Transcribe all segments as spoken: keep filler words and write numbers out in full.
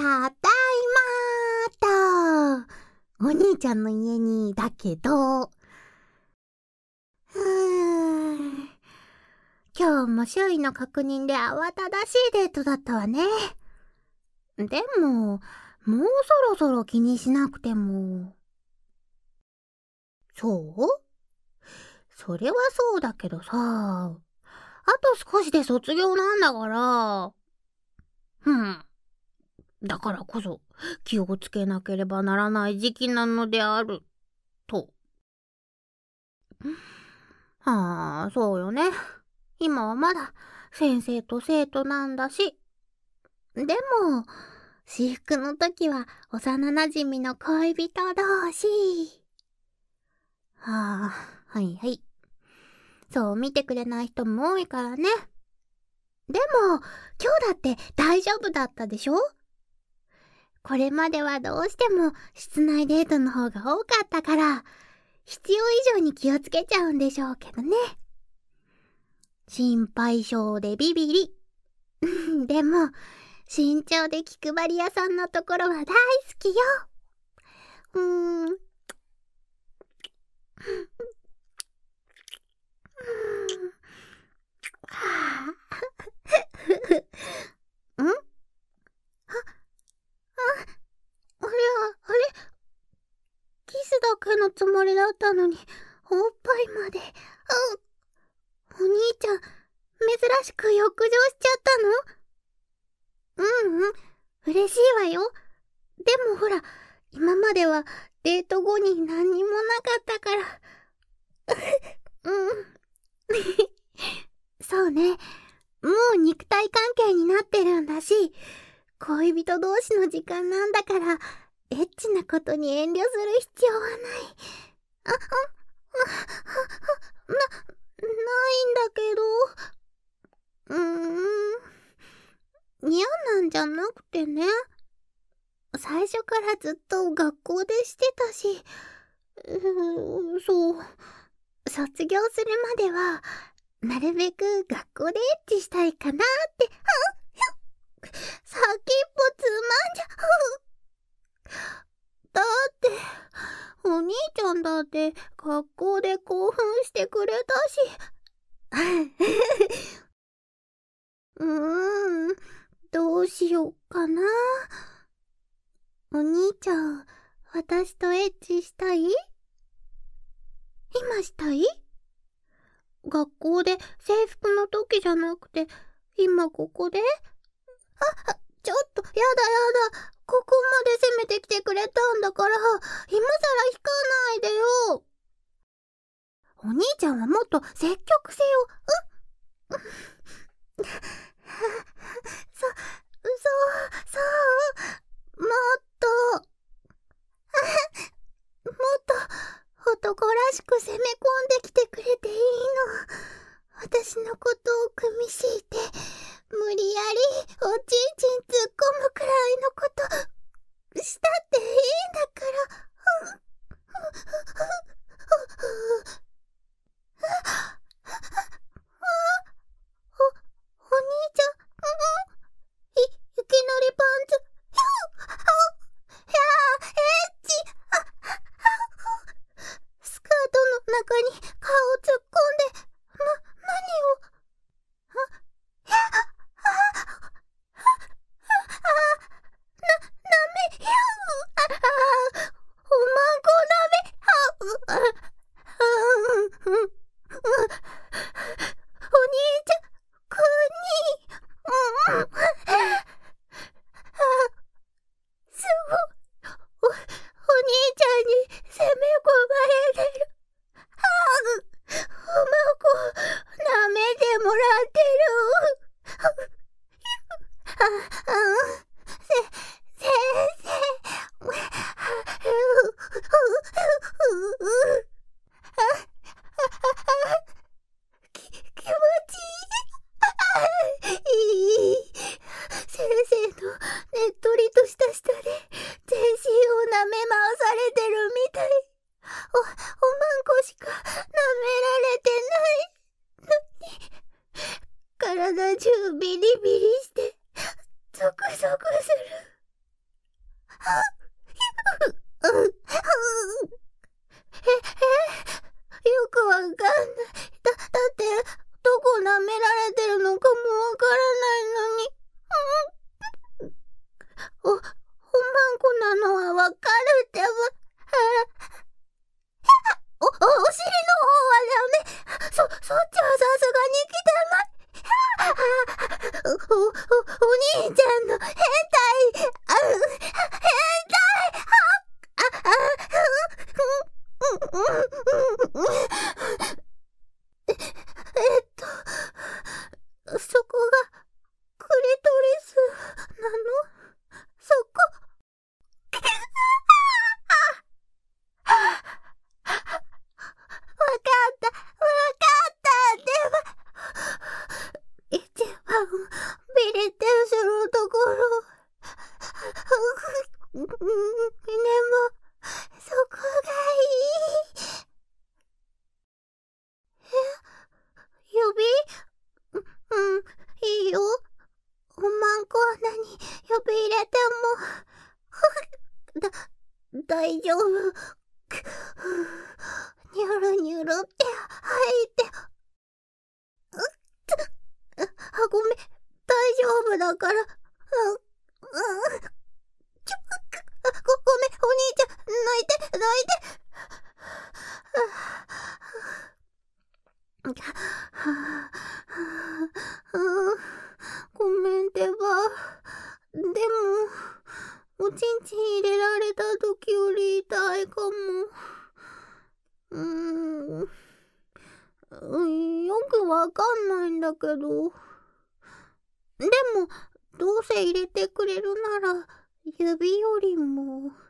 ただいまーと。お兄ちゃんの家にだけど、うーん。今日も周囲の確認で慌ただしいデートだったわね。でも、もうそろそろ気にしなくても。そう？それはそうだけどさ、あと少しで卒業なんだから。うん。だからこそ気をつけなければならない時期なのである、と。はあ、そうよね。今はまだ先生と生徒なんだし。でも、私服の時は幼なじみの恋人同士。はあ、はいはい。そう見てくれない人も多いからね。でも、今日だって大丈夫だったでしょ？これまではどうしても室内デートの方が多かったから、必要以上に気をつけちゃうんでしょうけどね。心配性でビビリ。でも、慎重で気配り屋さんのところは大好きよ。うーん。はあ。ん？あ、あ、あれ、あれ、キスだけのつもりだったのに、おっぱいまで。あ、お兄ちゃん、珍しく浴場しちゃったの？うんうん、嬉しいわよ。でもほら、今まではデート後に何にもなかったから。うん。そうね。もう肉体関係になってるんだし、恋人同士の時間なんだから、エッチなことに遠慮する必要はない。あ、あ、あ、な、ないんだけど。うーん。嫌なんじゃなくてね。最初からずっと学校でしてたし、うーそう。卒業するまでは、なるべく学校でエッチしたいかなって。あっ、先っぽつまんじゃ。だって、お兄ちゃんだって学校で興奮してくれたし。うーん、どうしよっかな。お兄ちゃん、私とエッチしたい？今したい？学校で制服の時じゃなくて、今ここで？あ、ちょっと、やだやだ。ここまで攻めてきてくれたんだから、今さら引かないでよ。お兄ちゃんはもっと積極性を、うっ。そ、そう、そう、もっと、もっと男らしく攻め込んできてくれていいの。私のことを組み敷いて、無理やりおちんちん突っ込むくらいのことしたっていいんだから。お、お兄ちゃん、い、いきなりパンツ、ひゃー、ひゃー、エッチ、スカートの中に顔を突っ込んで、な、何を、あ、ひゃ、あ、な、なめ、ひゃー、あ、あ、おまんこなめ、は、あ、うん、うん、お兄ちゃん、くに、うん、すごい、お、お兄ちゃんに攻め込まれてる。ああ、おまんこ、舐めてもらってる。あ、あ、せ、先生。き、気持ちいい。いい。先生のねっとりとした舌で全身を舐め回されてるみたい。お、おまんこしか舐められてないのに、体中ビリビリしてゾクゾクする。 え、え、よくわかんない。だ、だって、どこ舐められてるのかもわからないのに。お、おまんこなのはわかるってば。お、お、お尻の方はダメ。そ、そっちはさすがに来てない。お、お、お、お兄ちゃんの変態。あ、変態。あ、あ、え、えっと、そこがクリトリスなの？そこ。わかった、わかったでは、一番ビリってするところ。でも、そこがいい。え？指？うん、いいよ。おまんこ穴に指入れても、だ、大丈夫。ニュルニュルって入って、あ、ごめん、大丈夫だから。あ、あ、ちょ、ご、ごめん、お兄ちゃん、泣いて、泣いて。ごめんってば。でも、おちんちん入れられた時より痛いかも。うーん、よくわかんないんだけど。でも、どうせ入れてくれるなら、指よりも、ね。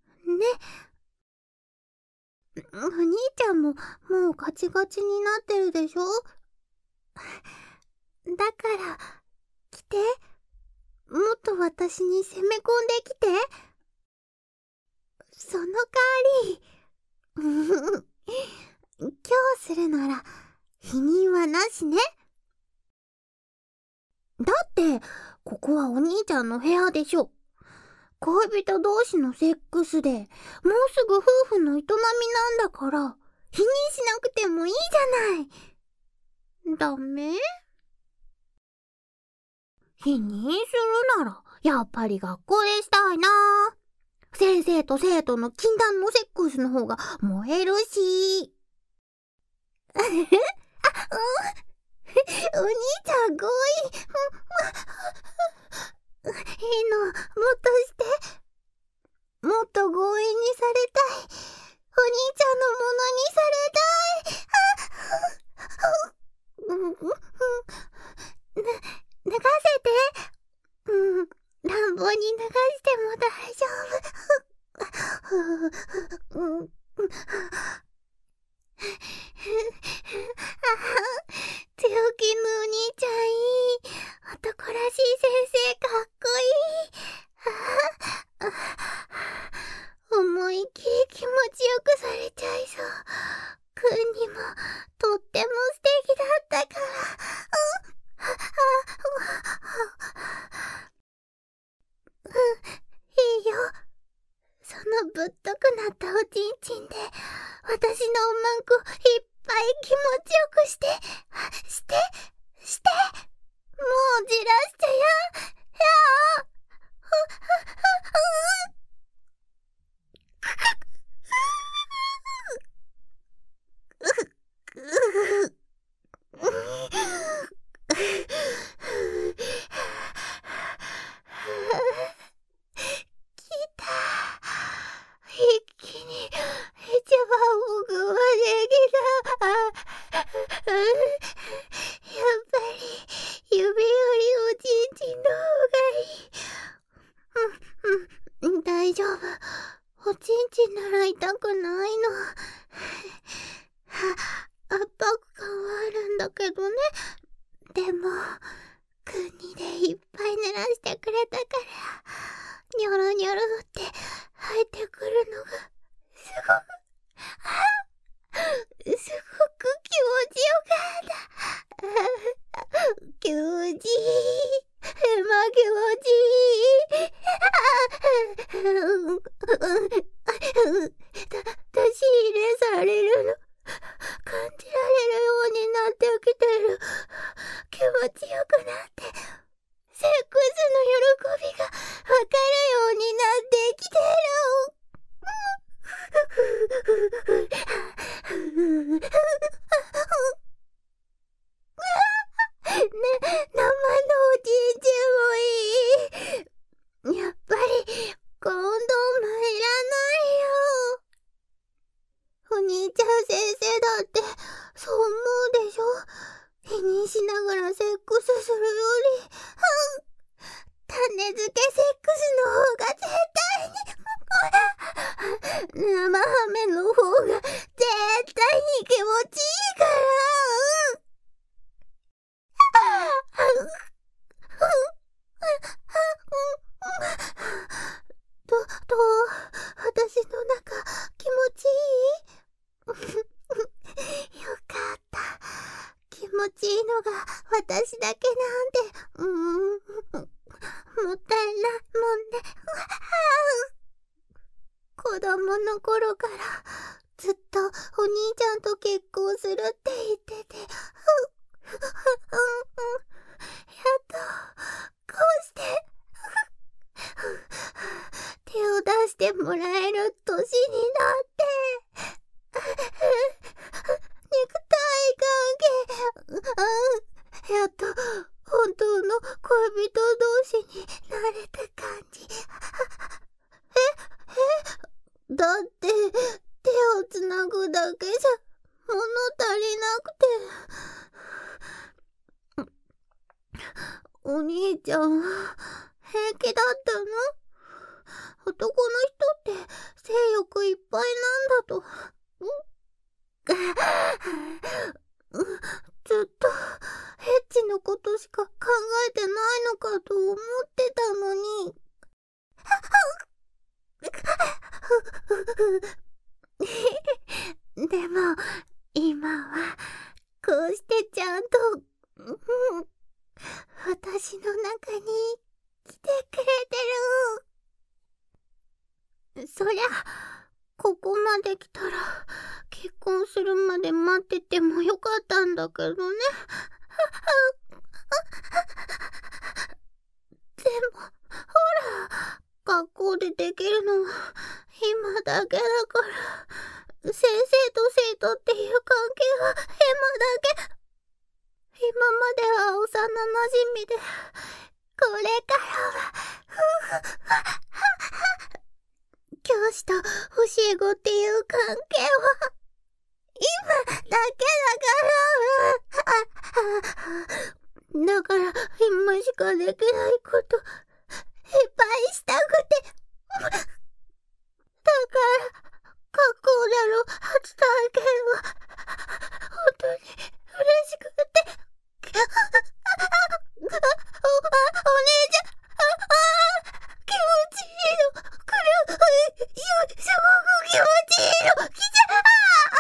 お兄ちゃんも、もうガチガチになってるでしょ？だから、来て。もっと私に攻め込んできて。その代わり、今日するなら、否認はなしね。だって、ここはお兄ちゃんの部屋でしょ。恋人同士のセックスで、もうすぐ夫婦の営みなんだから、否認しなくてもいいじゃない。ダメ？否認するなら、やっぱり学校でしたいな。先生と生徒の禁断のセックスの方が燃えるし。あ、うん。お兄ちゃん強引。いいの、もっとして。もっと強引にされたい。お兄ちゃんのものにされたい。な、脱がせて。うん、乱暴に脱がしても大丈夫。うん、強気のお兄ちゃんいい。男らしい先生かっこいい。思いっきり気持ちよくされちゃいそう。くんにもとっても素敵だったから。うん、いいよ。そのぶっとくなったおちんちんで、私のおまんこいっぱい気持ちよくして、して、して、もうじらしてや、やあ、ふ、ふ、ふ、きた。一気に一番奥まで来た。やっぱり指よりおちんちんの方がいい。うん、うん、大丈夫。おちんちんなら痛くないの。圧迫感はあるんだけどね。でも、くんにでいっぱい濡らしてくれたから、ニョロニョロって入ってくるのが、すごく、すごく気持ちよかった。気持ちいい。ま、気持ちいい。 付けセックスの方が絶対に生ハメの方が絶対に気持ちいいから。ど、どう、私の中気持ちいい？よかった。気持ちいいのが私だけなんて、うーん、もったいないもんね。子供の頃からずっとお兄ちゃんと結婚するって言ってて、やっとこうして手を出してもらえる年になって肉体関係、やっと本当の恋人同士になれた感じ。ええだって手をつなぐだけじゃ物足りなくて。お兄ちゃん平気だったの？男の人って性欲いっぱいなんだと。ずっとエッチのことしか考えてないのかと思ってたのに。でも今はこうしてちゃんと私の中に来てくれてる。そりゃここまで来たら結婚するまで待っててもよかったんだけどね。でもほら、学校でできるのは今だけだから、先生と生徒っていう関係は今だけ。今までは幼馴染みで、これからは教師と教え子っていう関係は今だけだからだから今しかできないこといっぱいしたくて。だから学校での初体験は本当に嬉しくて。お、お、お姉ちゃん、あ、気持ちいいの来る。すごく気持ちいいの来ちゃう。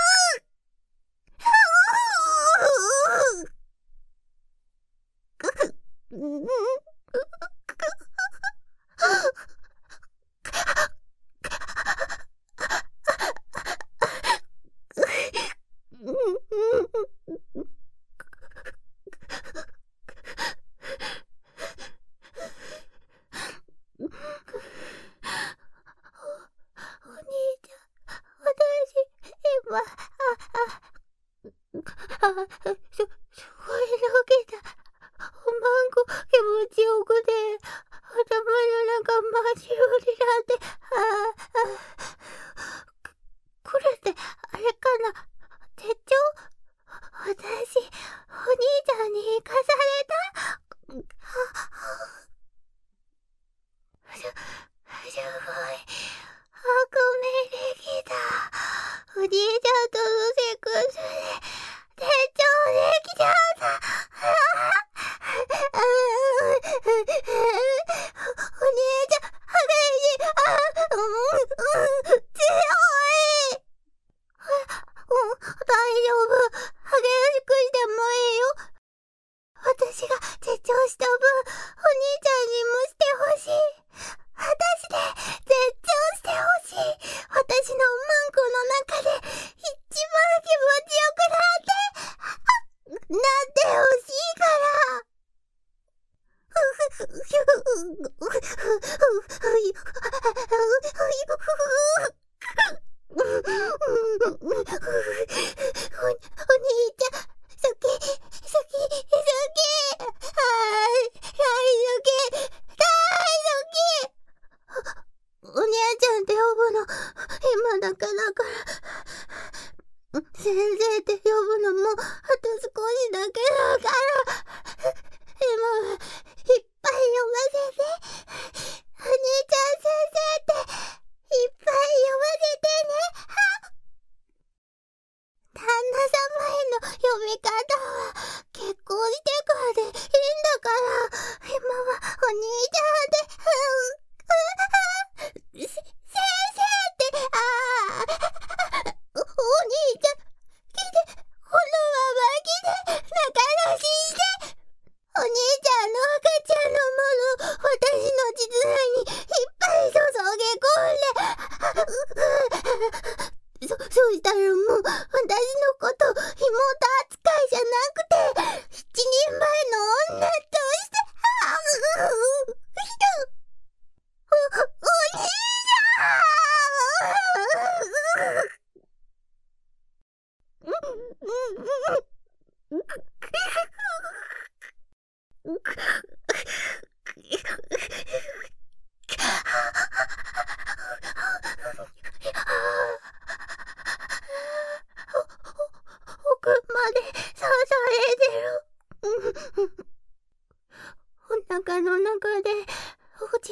先生って呼ぶのもあと少しだけだから、今はいっぱい呼ばせて。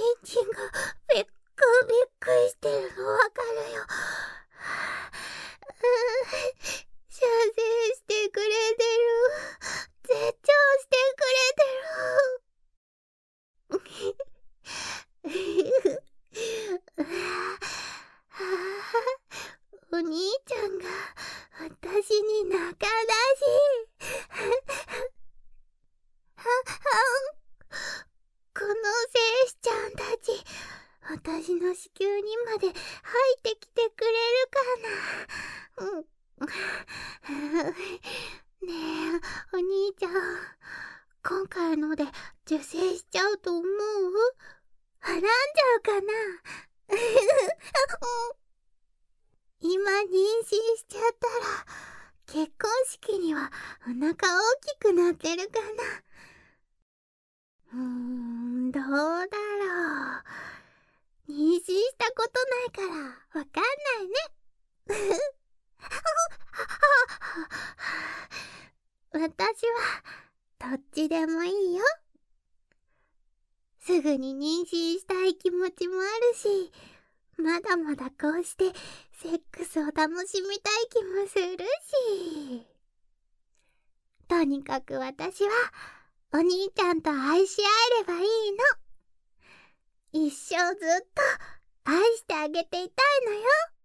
ちんがびっくびっくりしてるのわかるよ。射精してくれてる。絶頂してくれてる。お兄ちゃんが私に仲出し。この戦士ちゃんたち、私の子宮にまで入ってきてくれるかな。うんねえ、お兄ちゃん、今回ので受精しちゃうと思う？はらんじゃうかな。今妊娠しちゃったら、結婚式にはお腹大きくなってるかな。うーん、どうだろう。妊娠したことないからわかんないね。私はどっちでもいいよ。すぐに妊娠したい気持ちもあるし、まだまだこうしてセックスを楽しみたい気もするし。とにかく私はお兄ちゃんと愛し合えればいいの。一生ずっと愛してあげていたいのよ。